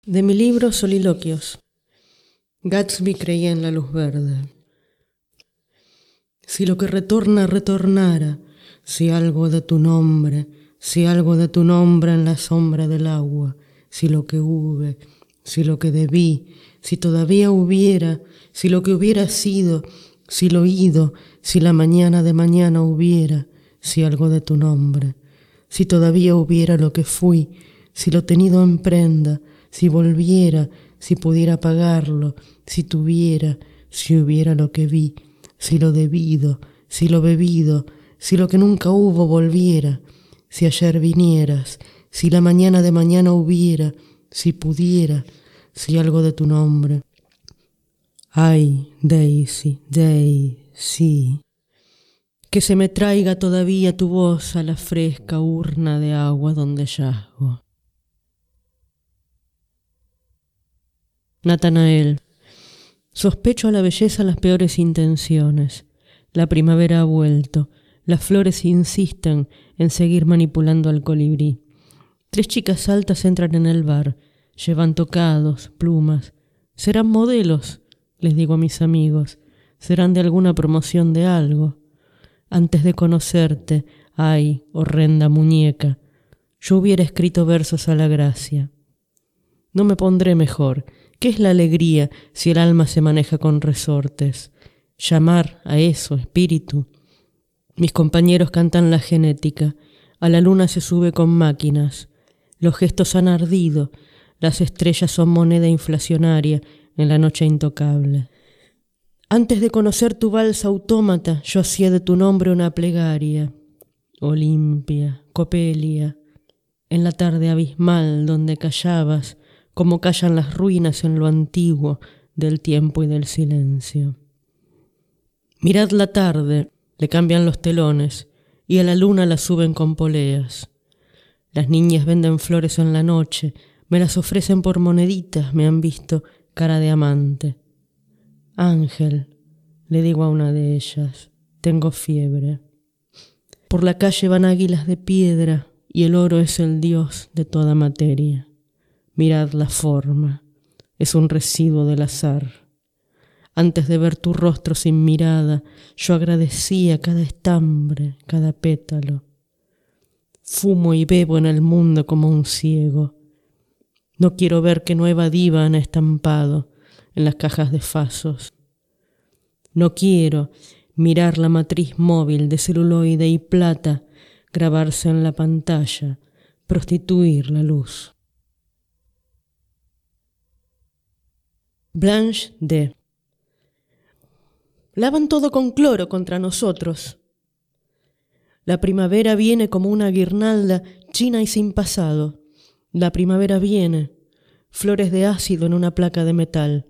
De mi libro Soliloquios. Gatsby creía en la luz verde. Si lo que retorna retornara, si algo de tu nombre en la sombra del agua, si lo que hube, si lo que debí, si todavía hubiera, si lo que hubiera sido, si lo ido, si la mañana de mañana hubiera, si algo de tu nombre, si todavía hubiera lo que fui, si lo tenido en prenda, si volviera, si pudiera pagarlo, si tuviera, si hubiera lo que vi, si lo debido, si lo bebido, si lo que nunca hubo volviera, si ayer vinieras, si la mañana de mañana hubiera, si pudiera, si algo de tu nombre. Ay, Daisy, Daisy, que se me traiga todavía tu voz a la fresca urna de agua donde yazgo. Natanael. Sospecho a la belleza las peores intenciones. La primavera ha vuelto. Las flores insisten en seguir manipulando al colibrí. 3 chicas altas entran en el bar. Llevan tocados, plumas. Serán modelos, les digo a mis amigos. Serán de alguna promoción de algo. Antes de conocerte, ay, horrenda muñeca, yo hubiera escrito versos a la gracia. No me pondré mejor. ¿Qué es la alegría si el alma se maneja con resortes? Llamar a eso espíritu. Mis compañeros cantan la genética. A la luna se sube con máquinas. Los gestos han ardido. Las estrellas son moneda inflacionaria en la noche intocable. Antes de conocer tu vals autómata, yo hacía de tu nombre una plegaria. Olimpia, Copelia, en la tarde abismal donde callabas, como callan las ruinas en lo antiguo del tiempo y del silencio. Mirad la tarde, le cambian los telones, y a la luna la suben con poleas. Las niñas venden flores en la noche, me las ofrecen por moneditas, me han visto cara de amante. Ángel, le digo a una de ellas, tengo fiebre. Por la calle van águilas de piedra, y el oro es el dios de toda materia. Mirad la forma, es un residuo del azar. Antes de ver tu rostro sin mirada, yo agradecía cada estambre, cada pétalo. Fumo y bebo en el mundo como un ciego. No quiero ver qué nueva diva han estampado en las cajas de fasos. No quiero mirar la matriz móvil de celuloide y plata grabarse en la pantalla, prostituir la luz. Blanche D. Lavan todo con cloro contra nosotros. La primavera viene como una guirnalda china y sin pasado. La primavera viene, flores de ácido en una placa de metal.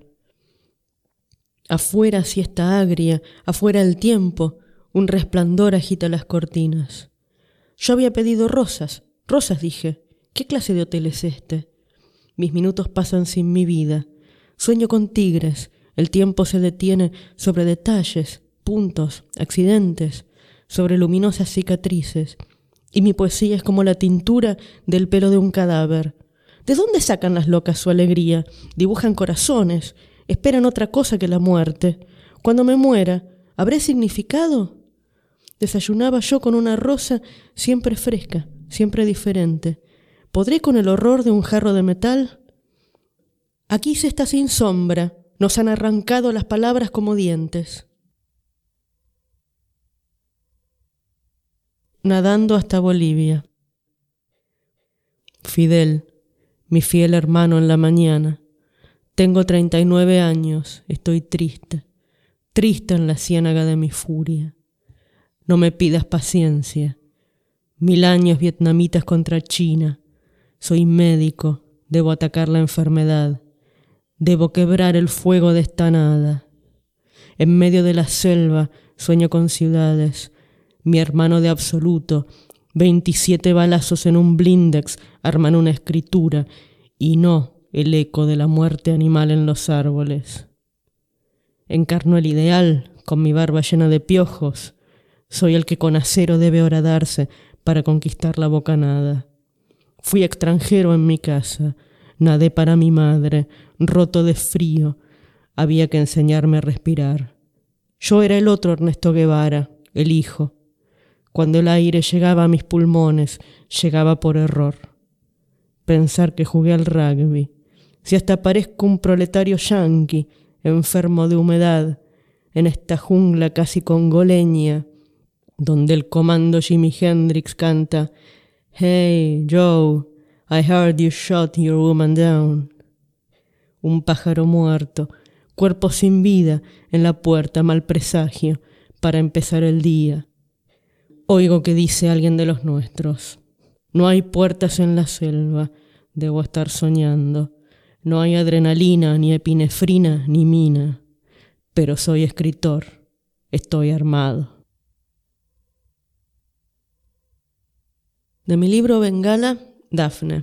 Afuera siesta agria, afuera el tiempo, un resplandor agita las cortinas. Yo había pedido rosas dije. ¿Qué clase de hotel es este? Mis minutos pasan sin mi vida. Sueño con tigres, el tiempo se detiene sobre detalles, puntos, accidentes, sobre luminosas cicatrices, y mi poesía es como la tintura del pelo de un cadáver. ¿De dónde sacan las locas su alegría? Dibujan corazones, esperan otra cosa que la muerte. Cuando me muera, ¿habré significado? Desayunaba yo con una rosa siempre fresca, siempre diferente. ¿Podré con el horror de un jarro de metal? Aquí se está sin sombra, nos han arrancado las palabras como dientes. Nadando hasta Bolivia. Fidel, mi fiel hermano en la mañana. Tengo 39 años, estoy triste, triste en la ciénaga de mi furia. No me pidas paciencia. 1000 años vietnamitas contra China. Soy médico, debo atacar la enfermedad. Debo quebrar el fuego de esta nada. En medio de la selva sueño con ciudades. Mi hermano de absoluto, 27 balazos en un blindex arman una escritura y no el eco de la muerte animal en los árboles. Encarno el ideal con mi barba llena de piojos. Soy el que con acero debe horadarse para conquistar la bocanada. Fui extranjero en mi casa. nadé para mi madre, roto de frío, había que enseñarme a respirar. Yo era el otro Ernesto Guevara, el hijo. Cuando el aire llegaba a mis pulmones, llegaba por error. Pensar que jugué al rugby, si hasta parezco un proletario yanqui, enfermo de humedad, en esta jungla casi congoleña, donde el comando Jimi Hendrix canta «Hey, Joe, I heard you shot your woman down». Un pájaro muerto, cuerpo sin vida, en la puerta, mal presagio, para empezar el día. Oigo que dice alguien de los nuestros: no hay puertas en la selva, debo estar soñando. No hay adrenalina, ni epinefrina, ni mina. Pero soy escritor, estoy armado. De mi libro Bengala, Dafne.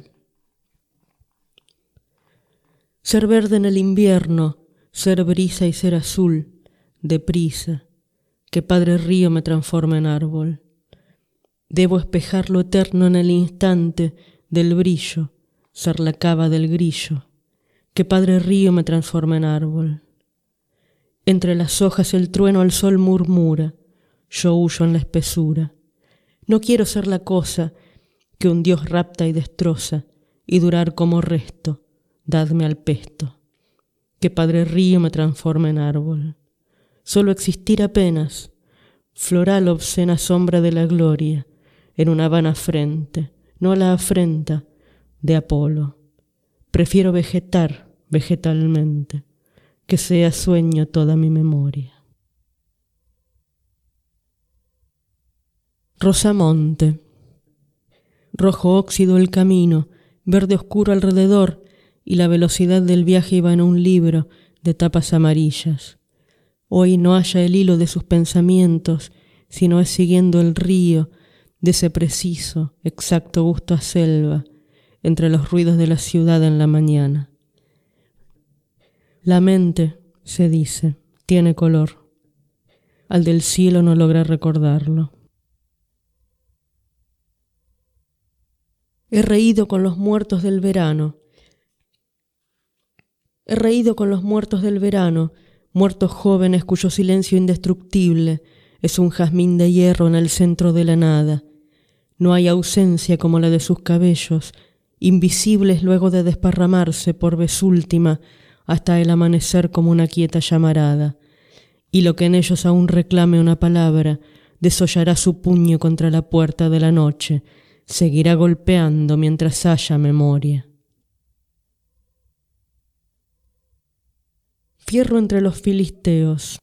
Ser verde en el invierno, ser brisa y ser azul, deprisa, que padre río me transforma en árbol. Debo espejar lo eterno en el instante del brillo, ser la cava del grillo, que padre río me transforma en árbol. Entre las hojas el trueno al sol murmura, yo huyo en la espesura. No quiero ser la cosa que un dios rapta y destroza, y durar como resto, dadme al pesto, que padre río me transforma en árbol. Solo existir apenas, floral obscena sombra de la gloria, en una vana frente, no la afrenta de Apolo. Prefiero vegetar vegetalmente, que sea sueño toda mi memoria. Rosamonte. Rojo óxido el camino, verde oscuro alrededor, y la velocidad del viaje iba en un libro de tapas amarillas. Hoy no halla el hilo de sus pensamientos, sino es siguiendo el río de ese preciso, exacto gusto a selva, entre los ruidos de la ciudad en la mañana. La mente, se dice, tiene color. Al del cielo no logra recordarlo. He reído con los muertos del verano. He reído con los muertos del verano, muertos jóvenes cuyo silencio indestructible es un jazmín de hierro en el centro de la nada. No hay ausencia como la de sus cabellos, invisibles luego de desparramarse por vez última hasta el amanecer como una quieta llamarada. Y lo que en ellos aún reclame una palabra, desollará su puño contra la puerta de la noche, seguirá golpeando mientras haya memoria. Fierro entre los filisteos.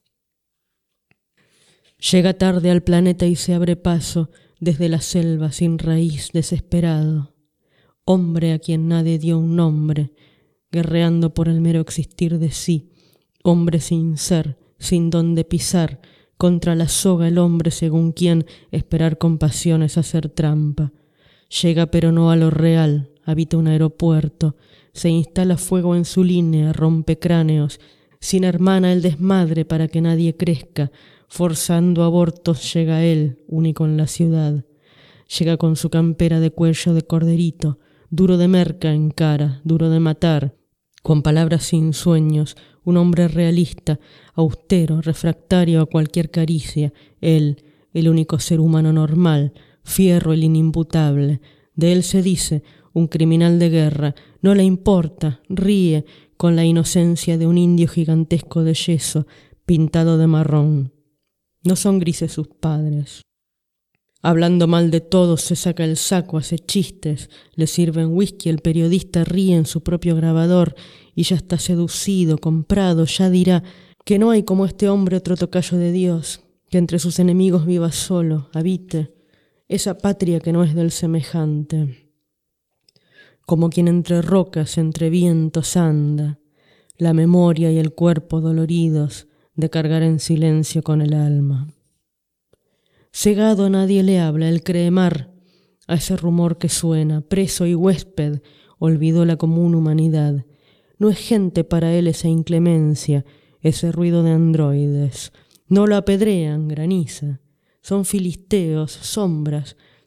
Llega tarde al planeta y se abre paso desde la selva sin raíz, desesperado. Hombre a quien nadie dio un nombre, guerreando por el mero existir de sí. Hombre sin ser, sin dónde pisar, contra la soga el hombre según quien esperar compasión es hacer trampa. Llega pero no a lo real, habita un aeropuerto, se instala fuego en su línea, rompe cráneos, sin hermana el desmadre para que nadie crezca, forzando abortos llega él, único en la ciudad. Llega con su campera de cuello de corderito, duro de merca en cara, duro de matar, con palabras sin sueños, un hombre realista, austero, refractario a cualquier caricia, él, el único ser humano normal, Fierro el inimputable. De él se dice, un criminal de guerra, no le importa, ríe con la inocencia de un indio gigantesco de yeso, pintado de marrón. No son grises sus padres. Hablando mal de todos se saca el saco, hace chistes, le sirven whisky, el periodista ríe en su propio grabador y ya está seducido, comprado, ya dirá que no hay como este hombre otro tocayo de Dios, que entre sus enemigos viva solo, habite esa patria que no es del semejante. Como quien entre rocas, entre vientos anda, la memoria y el cuerpo doloridos de cargar en silencio con el alma. Cegado nadie le habla, él cree mar a ese rumor que suena, preso y huésped, olvidó la común humanidad. No es gente para él esa inclemencia, ese ruido de androides. No lo apedrean, graniza. Son filisteos, sombras,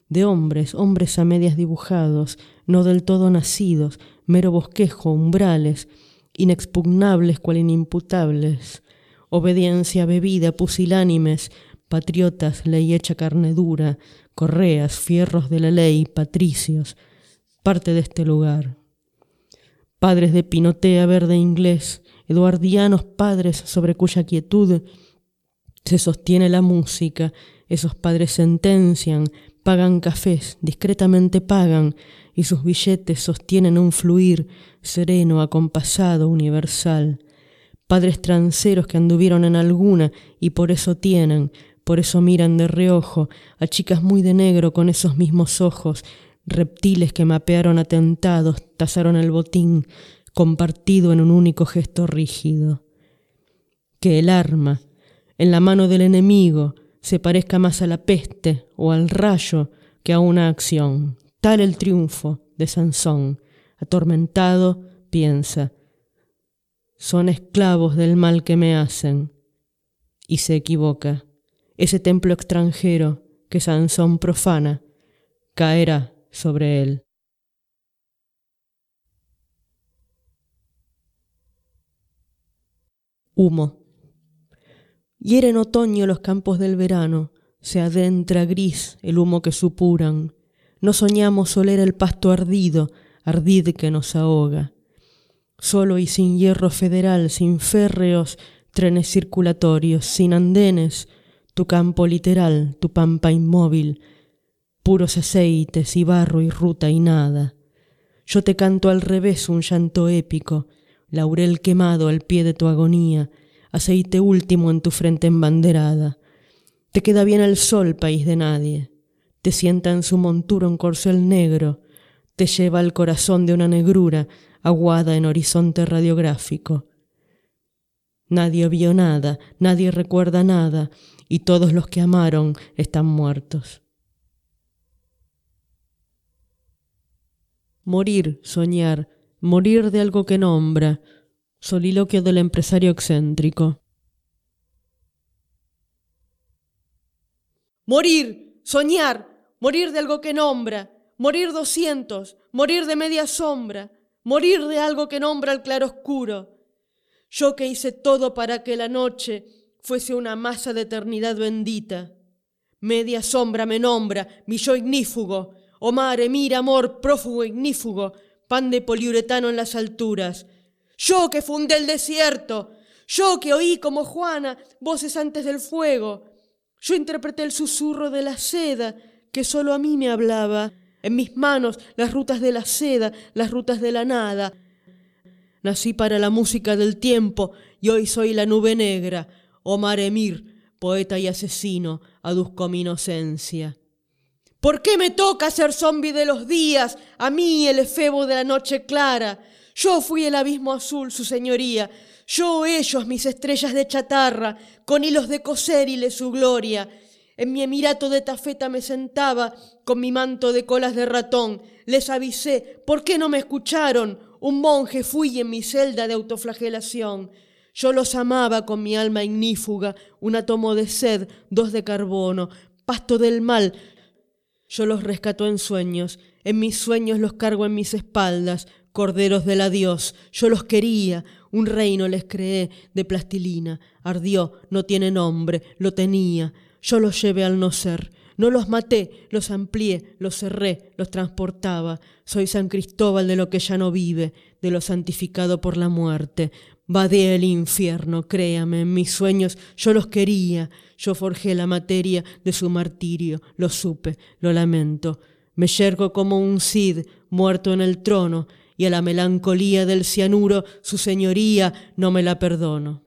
de hombres, hombres a medias dibujados, no del todo nacidos, mero bosquejo, umbrales, inexpugnables cual inimputables, obediencia bebida, pusilánimes, patriotas, ley hecha carne dura, correas, fierros de la ley, patricios, parte de este lugar. Padres de pinotea verde inglés, eduardianos padres sobre cuya quietud se sostiene la música, esos padres sentencian, pagan cafés, discretamente pagan, y sus billetes sostienen un fluir sereno, acompasado, universal. Padres transeros que anduvieron en alguna y por eso tienen, por eso miran de reojo a chicas muy de negro con esos mismos ojos, reptiles que mapearon atentados, tasaron el botín, compartido en un único gesto rígido. Que el arma, en la mano del enemigo, se parezca más a la peste o al rayo que a una acción. Tal el triunfo de Sansón. Atormentado, piensa, son esclavos del mal que me hacen. Y se equivoca. Ese templo extranjero que Sansón profana caerá sobre él. Humo. Hiere en otoño los campos del verano, se adentra gris el humo que supuran. No soñamos oler el pasto ardido, ardid que nos ahoga. Solo y sin hierro federal, sin férreos trenes circulatorios, sin andenes, tu campo literal, tu pampa inmóvil, puros aceites y barro y ruta y nada. Yo te canto al revés un llanto épico, laurel quemado al pie de tu agonía, aceite último en tu frente embanderada. Te queda bien el sol, país de nadie. Te sienta en su montura un corcel negro, te lleva al corazón de una negrura aguada en horizonte radiográfico. Nadie vio nada, nadie recuerda nada, y todos los que amaron están muertos. Morir, soñar, morir de algo que nombra. Soliloquio del empresario excéntrico. Morir, soñar, morir de algo que nombra, morir 200, morir de media sombra, morir de algo que nombra el claroscuro. Yo que hice todo para que la noche fuese una masa de eternidad bendita. Media sombra me nombra, mi yo ignífugo, oh mare, mira, amor, prófugo ignífugo, pan de poliuretano en las alturas. Yo que fundé el desierto, yo que oí como Juana voces antes del fuego. Yo interpreté el susurro de la seda que solo a mí me hablaba. En mis manos las rutas de la seda, las rutas de la nada. Nací para la música del tiempo y hoy soy la nube negra. Omar Emir, poeta y asesino, aduzco mi inocencia. ¿Por qué me toca ser zombi de los días, a mí el efebo de la noche clara? Yo fui el abismo azul, su señoría. Yo ellos, mis estrellas de chatarra, con hilos de coser y su gloria. En mi emirato de tafeta me sentaba, con mi manto de colas de ratón. Les avisé, ¿por qué no me escucharon? Un monje fui en mi celda de autoflagelación. Yo los amaba con mi alma ignífuga, un átomo de sed, 2 de carbono, pasto del mal. Yo los rescato en sueños, en mis sueños los cargo en mis espaldas, corderos del adiós. Yo los quería, un reino les creé de plastilina. Ardió, no tiene nombre, lo tenía. Yo los llevé al no ser. No los maté, los amplié, los cerré, los transportaba. Soy San Cristóbal de lo que ya no vive, de lo santificado por la muerte. Vadeé el infierno, créame, en mis sueños yo los quería. Yo forjé la materia de su martirio, lo supe, lo lamento. Me yergo como un Cid muerto en el trono, y a la melancolía del cianuro, su señoría, no me la perdono.